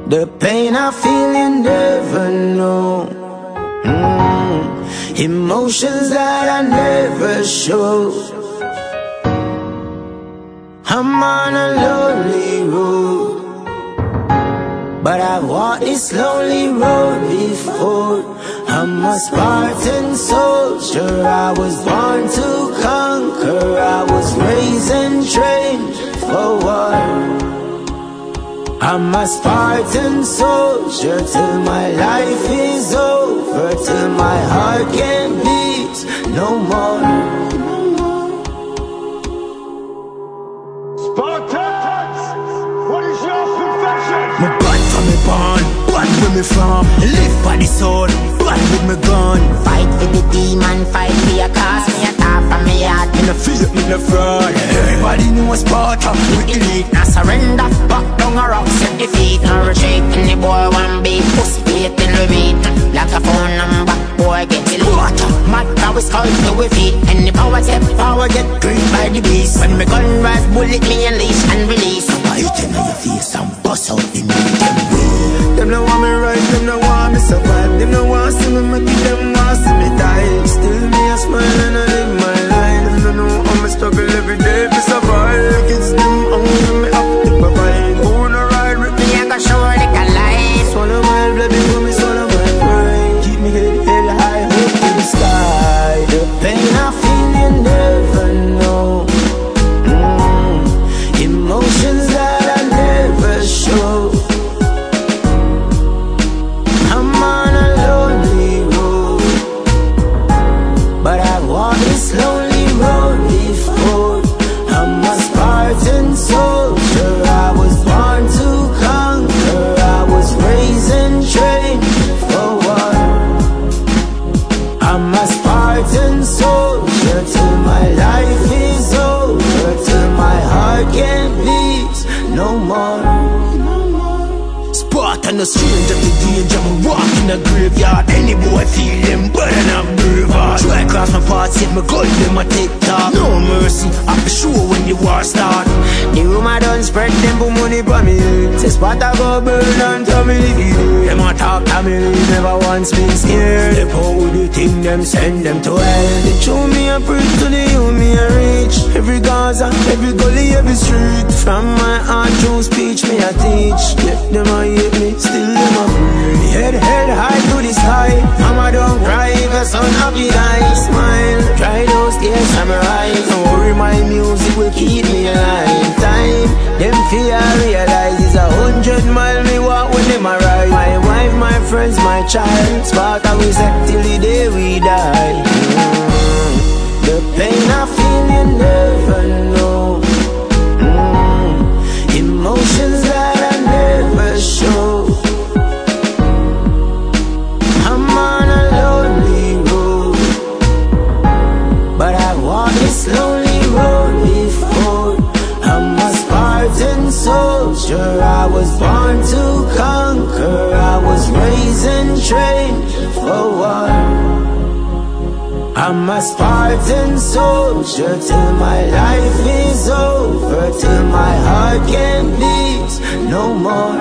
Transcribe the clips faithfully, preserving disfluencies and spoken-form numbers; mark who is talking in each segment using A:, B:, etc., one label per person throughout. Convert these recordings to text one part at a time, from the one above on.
A: The pain I feel you never know. mm. Emotions that I never show. I'm on a lonely road, but I've walked this lonely road before. I'm a Spartan soldier, I was born to conquer. I was raised and trained for war. I'm a Spartan soldier till my life is over, till my heart can't beat no more.
B: Spartans, what is your profession?
A: Me bad from me born, bad where me from. Live by the sword, bad with me gun.
C: Fight for the demon, fight for your cause. Me a top from me heart,
A: Me no fear, me no fraud. Everybody knows Sparta, we elite.
C: not surrender. Back down a rock, set the feet, no retreat. Any boy one beat, pussy plate till we beat. Like a phone number, boy get it lit. Mad how we skull to we feet. Any power step, power get gripped by the beast. When me gun rise, bullet me unleash and release.
A: I hit them in your face and bust out the middle them way.
D: Them no want me rise, them no want me survive. Them no want see me make it, them want see me die. Still me a smile and I live my life. Them no know how me struggle every day to survive. Kids them hungry, me have to provide. Who no ride with me,
C: Me a go show like a light.
D: swallow my blood before me swallow my pride. Keep me head held high, hope to the sky.
A: The pain I feel you never know. mm. Emotions that I never show. I'm on a lonely road, but I've walked this lonely road before. I'm a Spartan soldier, I was born to conquer. I was raised and trained for war. I'm a Spartan soldier till my life is over, till my heart can't beat no more. Spartan no stranger to danger, me walk in the graveyard. Any boy feel them better than brave heart. Try cross my path, save my gun, them a take top. No mercy, I be sure when the war start.
D: The rumor done spread, them put money for me. Say Sparta go burn and family feel. Them a talk family, never once been scared. Step out with the thing, them send them to hell. They show me a preach to the you me a reach. Every Gaza, every gully, every street. From my heart through speech, me a teach. Yet them a hate me, still them a free. Head, head high to the sky. Mama don't cry, if a son happy die. Smile, try those tears from my eyes. Don't worry, my music will keep me alive. Time, them fear realize it's a hundred mile me walk when them arrive. My wife, my friends, my child. Sparta we say till the day we die.
A: mm. The pain I feel you never know. mm. Emotions that I never show. I'm on a lonely road, but I've walked this lonely road before. I'm a Spartan soldier, I was born to conquer. I was raised and trained for war. I'm a Spartan soldier till my life is over, till my heart can't beat no more.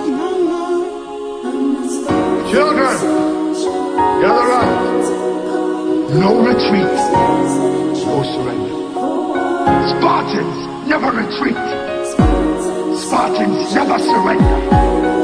B: Children, gather up. No retreat, no surrender. Spartans never retreat. Spartans never surrender.